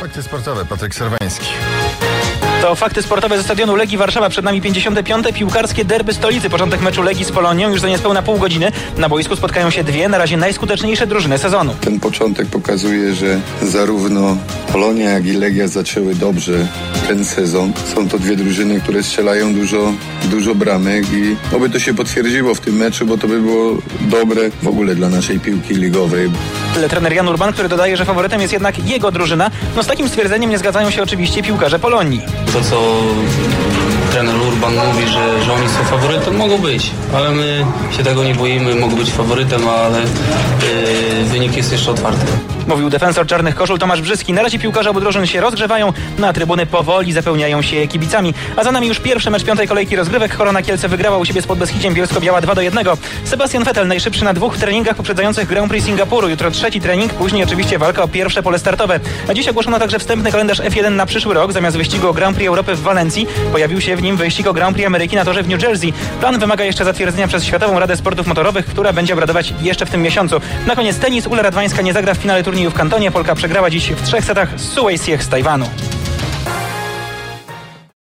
Fakty sportowe, Patryk Serwański. To fakty sportowe ze stadionu Legii Warszawa. Przed nami 55. piłkarskie derby stolicy. Początek meczu Legii z Polonią już za niespełna pół godziny. Na boisku spotkają się dwie, na razie najskuteczniejsze drużyny sezonu. Ten początek pokazuje, że zarówno Polonia, jak i Legia zaczęły dobrze ten sezon. Są to dwie drużyny, które strzelają dużo bramek i oby to się potwierdziło w tym meczu, bo to by było dobre w ogóle dla naszej piłki ligowej. Trener Jan Urban, który dodaje, że faworytem jest jednak jego drużyna. No z takim stwierdzeniem nie zgadzają się oczywiście piłkarze Polonii. To, co trener Urban mówi, że oni są faworytem, mogą być, ale my się tego nie boimy, mogą być faworytem, ale wynik jest jeszcze otwarty. Mówił defensor czarnych koszul Tomasz Brzyski. Na razie piłkarze obu drużyn się rozgrzewają, na trybuny powoli zapełniają się kibicami. A za nami już pierwszy mecz piątej kolejki rozgrywek. Korona Kielce wygrała u siebie z Podbeskiciem Bielsko-Biała 2-1. Sebastian Vettel najszybszy na dwóch treningach poprzedzających Grand Prix Singapuru. Jutro trzeci trening, później oczywiście walka o pierwsze pole startowe. A dziś ogłoszono także wstępny kalendarz F1 na przyszły rok. Zamiast wyścigu o Grand Prix Europy w Walencji pojawił się w nim wyścig o Grand Prix Ameryki na torze w New Jersey. Plan wymaga jeszcze zatwierdzenia przez Światową Radę Sportów Motorowych, która będzie obradować jeszcze w tym miesiącu. Na koniec tenis. Ula Radwańska nie zagra w finale turnieju w Kantonie. Polka przegrała dziś w 3 setach z Sue Siech z Tajwanu.